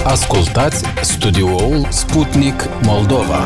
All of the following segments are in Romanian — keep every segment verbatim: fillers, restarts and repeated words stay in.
Ascultați studioul Sputnik Moldova.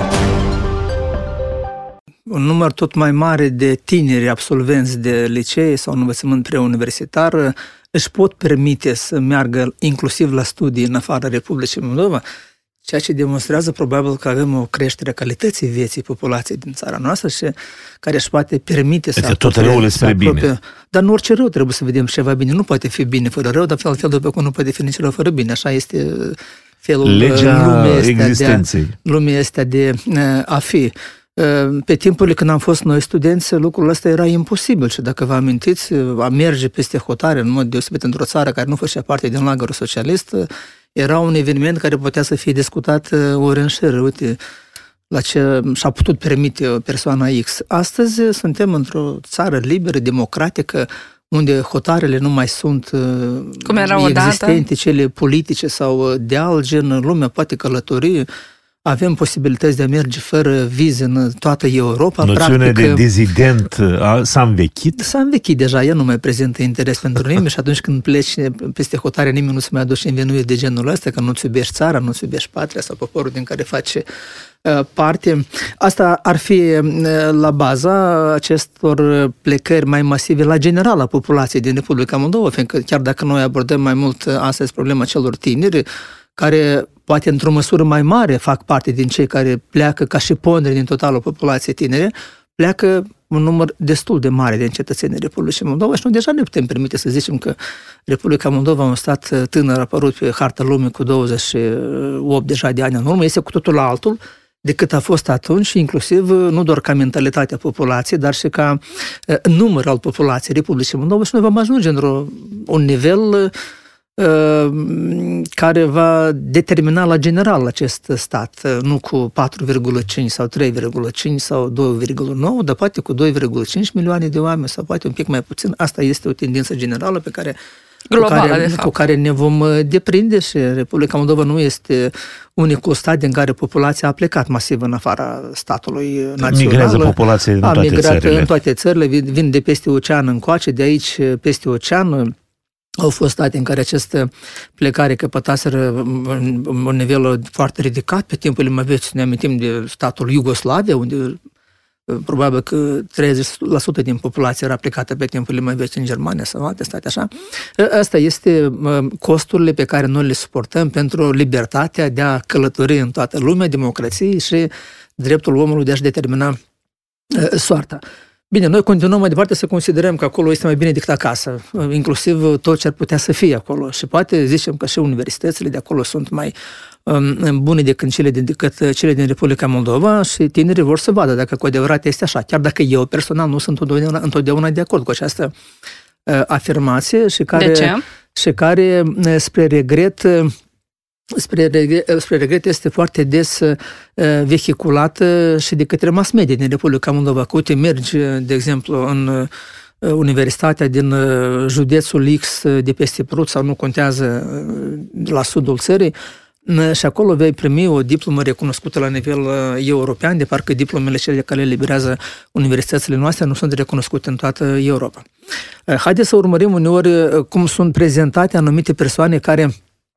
Un număr tot mai mare de tineri absolvenți de licee sau învățământ preuniversitar își pot permite să meargă inclusiv la studii în afara Republicii Moldova, ceea ce demonstrează probabil că avem o creștere a calității vieții populației din țara noastră și care își poate permite să tot răul e spre bine. Dar în orice rău trebuie să vedem ceva bine. Nu poate fi bine fără rău, dar fel, fel după cum nu poate fi nici rău fără bine. Așa este felul legea existenței. De a, lumea este de a fi. Pe timpurile când am fost noi studenți, lucrul ăsta era imposibil și dacă vă amintiți, a merge peste hotare în mod deosebit într-o țară care nu făcea parte din lagărul socialist, era un eveniment care putea să fie discutat ori în șir. Uite, la ce și-a putut permite persoana X. Astăzi suntem într-o țară liberă, democratică, unde hotarele nu mai sunt cum erau existente, odată, cele politice sau de alt gen, lumea poate călători. Avem posibilități de a merge fără vize în toată Europa. Noțiunea Practic, de dezident a, s-a învechit? S-a învechit deja, ea nu mai prezintă interes pentru nimeni și atunci când pleci peste hotare, nimeni nu se mai aduce învinuiri de genul ăsta, că nu-ți iubești țara, nu-ți iubești patria sau poporul din care faci uh, parte. Asta ar fi uh, la baza acestor plecări mai masive la general a populației din Republica Moldova, fiindcă chiar dacă noi abordăm mai mult astăzi problema celor tineri, care poate într-o măsură mai mare fac parte din cei care pleacă ca și pondere din totalul populației tinere, pleacă un număr destul de mare din cetățenii Republicii Moldova și noi deja ne putem permite să zicem că Republica Moldova, un stat tânăr apărut pe harta lumii cu douăzeci și opt deja de ani în urmă, este cu totul altul decât a fost atunci, inclusiv nu doar ca mentalitatea populației, dar și ca număr al populației Republicii Moldova și noi vom ajunge într-un nivel care va determina la general acest stat, nu cu patru virgulă cinci sau trei virgulă cinci sau doi virgulă nouă, dar poate cu doi virgulă cinci milioane de oameni sau poate un pic mai puțin. Asta este o tendință generală pe care, globală, cu, care, de fapt. cu care ne vom deprinde și Republica Moldova nu este unicul stat din care populația a plecat masiv în afara statului național. Migrează populația în toate a migrat țările. în toate țările, vin de peste ocean încoace, de aici peste ocean. Au fost state în care această plecare căpătaseră un nivel foarte ridicat. Pe timpul lui Măveți ne amintim de statul Iugoslavia, unde probabil că treizeci la sută din populație era plecată pe timpul lui Măveți în Germania sau alte state așa. Asta este costurile pe care noi le suportăm pentru libertatea de a călători în toată lumea, democrației și dreptul omului de a-și determina soarta. Bine, noi continuăm mai departe să considerăm că acolo este mai bine decât acasă, inclusiv tot ce ar putea să fie acolo. Și poate zicem că și universitățile de acolo sunt mai um, bune decât cele, din, decât cele din Republica Moldova și tinerii vor să vadă dacă cu adevărat este așa. Chiar dacă eu personal nu sunt întotdeauna, întotdeauna de acord cu această uh, afirmație și care, de ce? Și care spre regret... Spre regret, spre regret este foarte des uh, vehiculată și de către mass media din Republica Moldova. Că uite, mergi, de exemplu, în uh, universitatea din uh, județul X de peste Prut sau nu contează uh, la sudul țării uh, și acolo vei primi o diplomă recunoscută la nivel uh, european, de parcă diplomele cele care liberează universitățile noastre nu sunt recunoscute în toată Europa. Uh, haideți să urmărim uneori uh, cum sunt prezentate anumite persoane care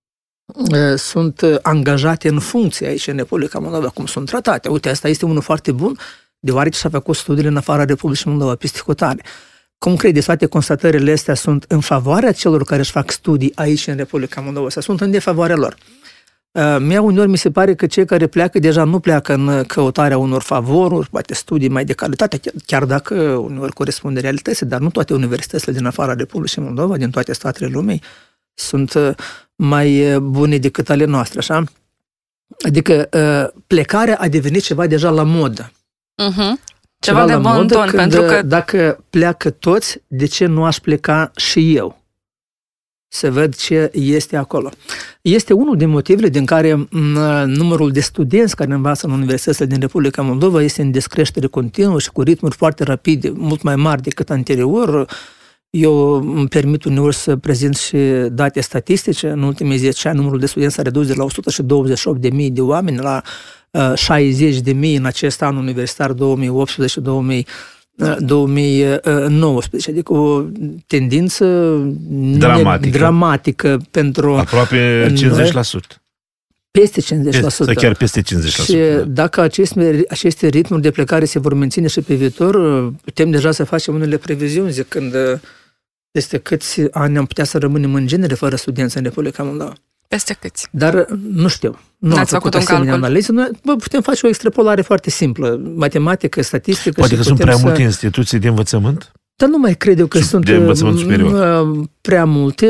sunt angajate în funcție aici în Republica Moldova, cum sunt tratate. Uite, asta este unul foarte bun, deoarece și-a făcut studiile în afara Republicii Moldova, peste hotare. Cum credeți, toate constatările astea sunt în favoarea celor care își fac studii aici în Republica Moldova sau sunt în defavoarea lor? Mie uneori mi se pare că cei care pleacă deja nu pleacă în căutarea unor favoruri, poate studii mai de calitate, chiar dacă uneori corespunde realității, dar nu toate universitățile din afara Republicii Moldova, din toate statele lumii, sunt mai bune decât ale noastre, așa? Adică plecarea a devenit ceva deja la modă. Uh-huh. Ceva, ceva de bon ton, pentru că... Dacă pleacă toți, de ce nu aș pleca și eu? Să văd ce este acolo. Este unul din motivele din care numărul de studenți care învață în universitățile din Republica Moldova este în descreștere continuă și cu ritmuri foarte rapide, mult mai mari decât anterior. Eu îmi permit uneori să prezint și date statistice. În ultimii zece ani, numărul de studenți s-a redus de la o sută douăzeci și opt de mii de oameni la uh, șaizeci de mii în acest an universitar două mii optsprezece două mii nouăsprezece. Adică o tendință dramatică, dramatică pentru aproape cincizeci la sută. peste cincizeci la sută. Sau chiar peste cincizeci la sută. Și Da. dacă aceste, aceste ritmuri de plecare se vor menține și pe viitor, putem deja să facem unele previziuni, zicând peste câți ani am putea să rămânem în genere fără studenți în Republica Moldova. Peste câți? Dar nu știu. Nu am făcut asemenea analiză. Noi bă, putem face o extrapolare foarte simplă. Matematică, statistică. Poate și că sunt prea să... multe instituții de învățământ? Dar nu mai cred eu că de sunt învățământ superior. prea multe.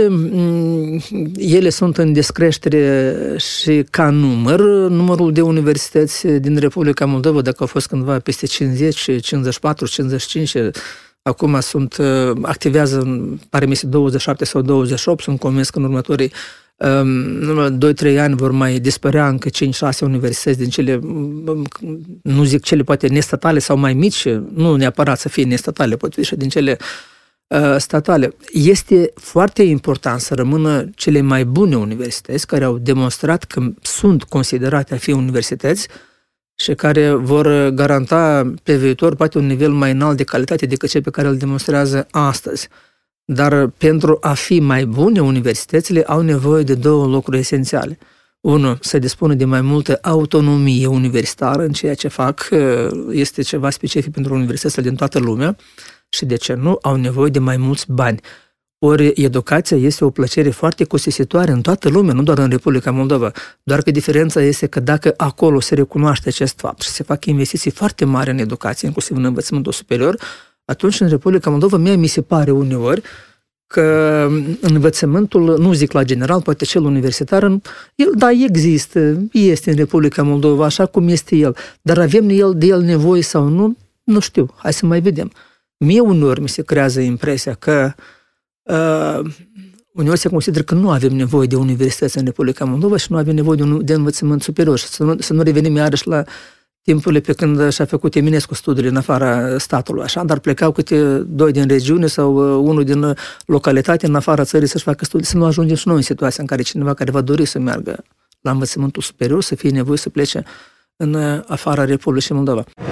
Ele sunt în descreștere și ca număr. Numărul de universități din Republica Moldova, dacă au fost cândva peste cincizeci, cincizeci și patru, cincizeci și cinci, acum sunt, activează, pare mi se douăzeci și șapte sau douăzeci și opt, sunt convins că în următorii doi trei ani vor mai dispărea încă cinci șase universități din cele, nu zic cele poate nestatale sau mai mici, nu neapărat să fie nestatale, pot fi și din cele uh, statale. Este foarte important să rămână cele mai bune universități care au demonstrat că sunt considerate a fi universități și care vor garanta pe viitor poate un nivel mai înalt de calitate decât cel pe care îl demonstrează astăzi. Dar pentru a fi mai bune, universitățile au nevoie de două lucruri esențiale. Unu, să dispună de mai multă autonomie universitară în ceea ce fac, este ceva specific pentru universitățile din toată lumea și, de ce nu, au nevoie de mai mulți bani. Ori educația este o plăcere foarte costisitoare în toată lumea, nu doar în Republica Moldova, doar că diferența este că dacă acolo se recunoaște acest fapt și se fac investiții foarte mari în educație, inclusiv în învățământul superior, atunci în Republica Moldova mie mi se pare uneori că învățământul, nu zic la general, poate cel universitar, el, da, există, este în Republica Moldova așa cum este el, dar avem el, de el nevoie sau nu, nu știu, hai să mai vedem. Mie uneori mi se creează impresia că uh, uneori se consideră că nu avem nevoie de universități în Republica Moldova și nu avem nevoie de, un, de învățământ superior și să nu, să nu revenim iarăși la timpurile pe când și-a făcut Eminescu studiile în afara statului, așa, dar plecau câte doi din regiune sau unul din localitate în afara țării să-și facă studii, să nu ajungem și noi în situația în care cineva care va dori să meargă la învățământul superior, să fie nevoie să plece în afara Republicii Moldova.